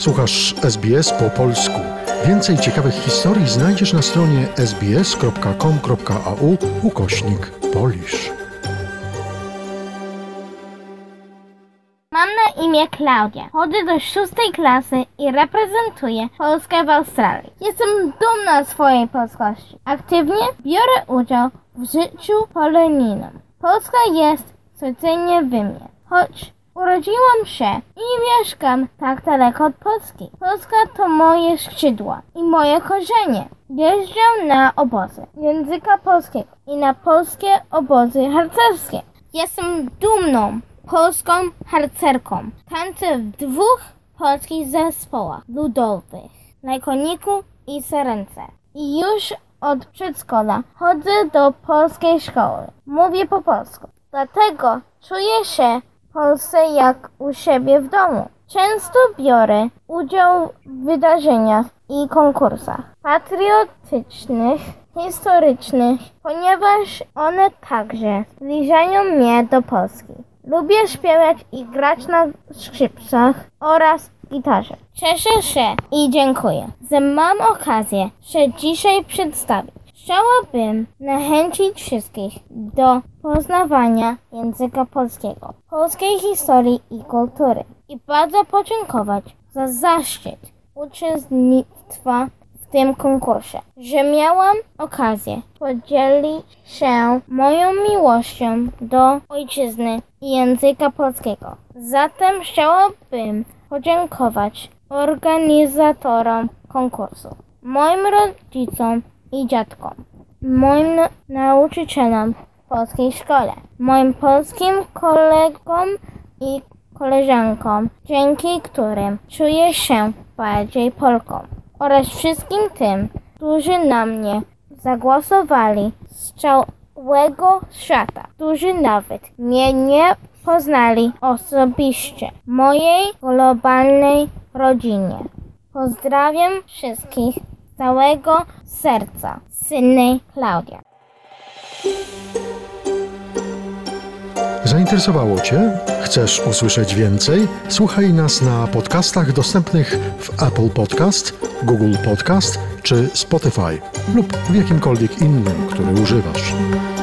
Słuchasz SBS po polsku. Więcej ciekawych historii znajdziesz na stronie sbs.com.au/Polish. Mam na imię Klaudia. Chodzę do 6. klasy i reprezentuję Polskę w Australii. Jestem dumna z swojej polskości. Aktywnie biorę udział w życiu polonijnym. Polska jest codziennie w mnie. Choć urodziłam się i mieszkam tak daleko od Polski. Polska to moje skrzydła i moje korzenie. Jeżdżę na obozy języka polskiego i na polskie obozy harcerskie. Jestem dumną polską harcerką. Tańczę w 2 polskich zespołach ludowych, na koniku i syrence. I już od przedszkola chodzę do polskiej szkoły. Mówię po polsku. Dlatego czuję się w Polsce jak u siebie w domu. Często biorę udział w wydarzeniach i konkursach patriotycznych, historycznych, ponieważ one także zbliżają mnie do Polski. Lubię śpiewać i grać na skrzypcach oraz gitarze. Cieszę się i dziękuję, że mam okazję się dzisiaj przedstawić. Chciałabym zachęcić wszystkich do poznawania języka polskiego, polskiej historii i kultury i bardzo podziękować za zaszczyt uczestnictwa w tym konkursie, że miałam okazję podzielić się moją miłością do ojczyzny i języka polskiego. Zatem chciałabym podziękować organizatorom konkursu, moim rodzicom i dziadkom, moim nauczycielom w polskiej szkole, moim polskim kolegom i koleżankom, dzięki którym czuję się bardziej Polką, oraz wszystkim tym, którzy na mnie zagłosowali z całego świata, którzy nawet mnie nie poznali osobiście, mojej globalnej rodzinie. Pozdrawiam wszystkich z całego serca. Sydney, Klaudia. Zainteresowało Cię? Chcesz usłyszeć więcej? Słuchaj nas na podcastach dostępnych w Apple Podcast, Google Podcast czy Spotify lub w jakimkolwiek innym, który używasz.